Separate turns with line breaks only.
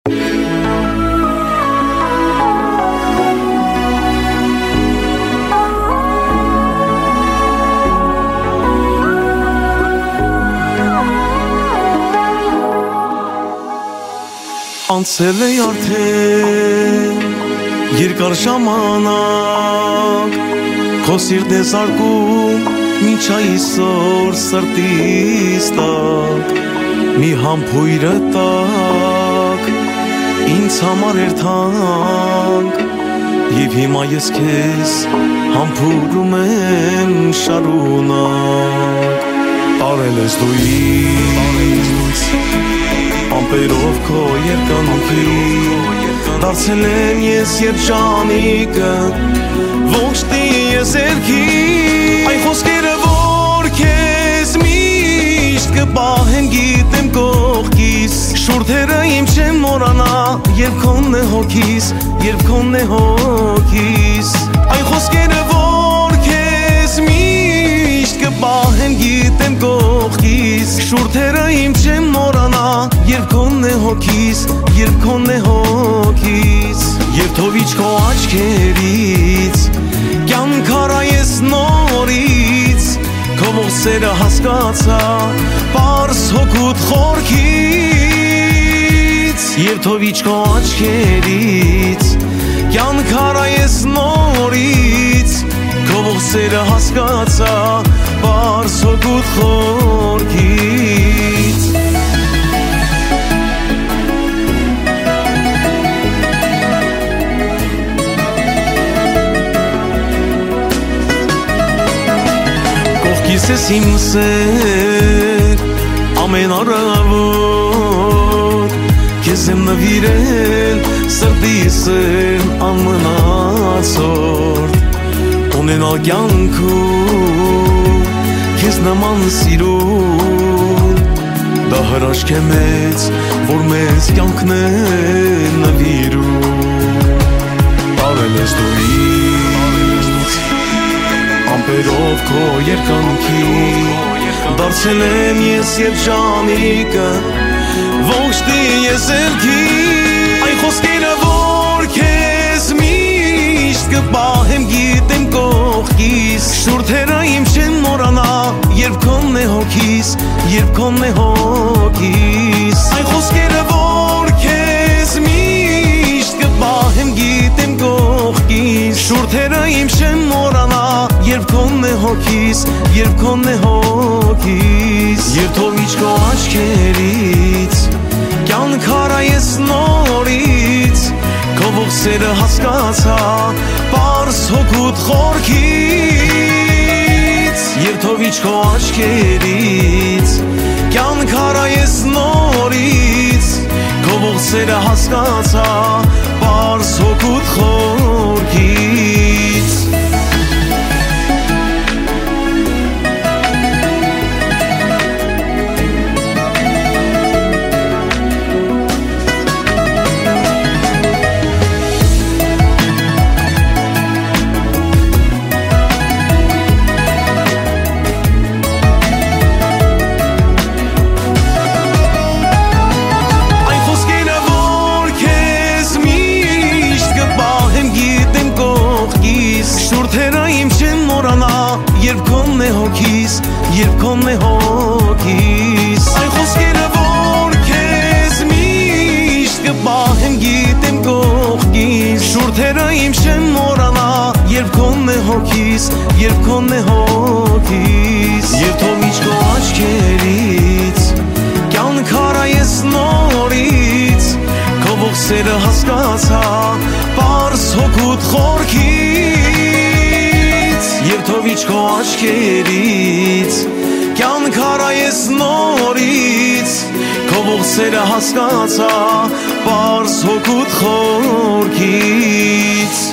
Անցել է արդեն երկար ժամանակ, քո սիրտն է զարկում մինչ այսօր սրտիս տակ, մի համբույրը տակ, ինձ համար էր թանկ, և հիմա ես քեզ համբուրում եմ շարունակ, տարել ես դու ինձ ամպերով քո երկանքի, դարձել եմ ես երջանիկը, ոչ տիեզերքի, այն խոսքերը, որ քեզ միշտ կպահեմ գիտեմ կողքիս, շուրթերը իմ չեմ մոռանա, երբ քոնն է հոգիս, երբ քոնն է հոգիս, այն խոսքերը, որ քեզ միշտ կպահեմ գիտեմ կողքիս, շուրթերը իմ չեմ մոռանա, երբ քոնն է հոգիս, երբ քոնն է հոգիս, երբ թովիչ քո աչքերից, կյանք առա ես նորից, քո ոսերը հասկացա, պարզ հոգուտ խորքից, երբ թովիչ քո աչքերից, կյանք առա ես նորից, քո ոսերը հասկացա, պարզ հոգուտ խորքից, Կողքիս ես իմ սեր, ամեն առավոտ, քեզ եմ նվիրել, սրտիս եմ անմնացորդ, ունենալ կյանքում, քեզ նման սիրուն, դա հրաշք է մեծ, որ մեզ կյանքն է նվիրում, տարել ես դու ինձ ամպերով քո երկանքի, դարձել եմ ես երջանիկը, ոչ տիեզերքի, այն խոսքերը, որ քեզ միշտ կպահեմ գիտեմ կողքիս, շուրթերը իմ չեն մոռանա, երբ քոնն է հոգիս, երբ քոնն է հոգիս, այն խոսքերը, որ քեզ միշտ կպահեմ գիտեմ կողքիս, շուրթերը իմ չեն մոռանա, երբ քոնն է հոգիս, երբ քոնն է հոգիս, երբ թովիչ քո աչքերից, կյանք առա ես նորից, քո ողսերը հասկացա, պարզ հոգուտ խորքից, երբ թովիչ քո աչքերից, կյանք առա ես նորից, քո ողսերը հասկացա, պարզ հոգուտ խորքից, երբ քոնն է հոգիս, երբ քոնն է հոգիս, այն խոսքերը, որ քեզ միշտ կպահեմ գիտեմ կողքիս, շուրթերը իմ չեմ մոռանա, երբ քոնն է հոգիս, երբ քոնն է հոգիս, երբ թովիչ քո աչքերից, կյանք առա ես նորից, քո ողսերը հասկացա, պարզ հոգուտ խորքից, երբ թովիչ քո աչքերից, կյանք առա ես նորից, քո ողսերը հասկացա, պարզ հոգուտ խորքից,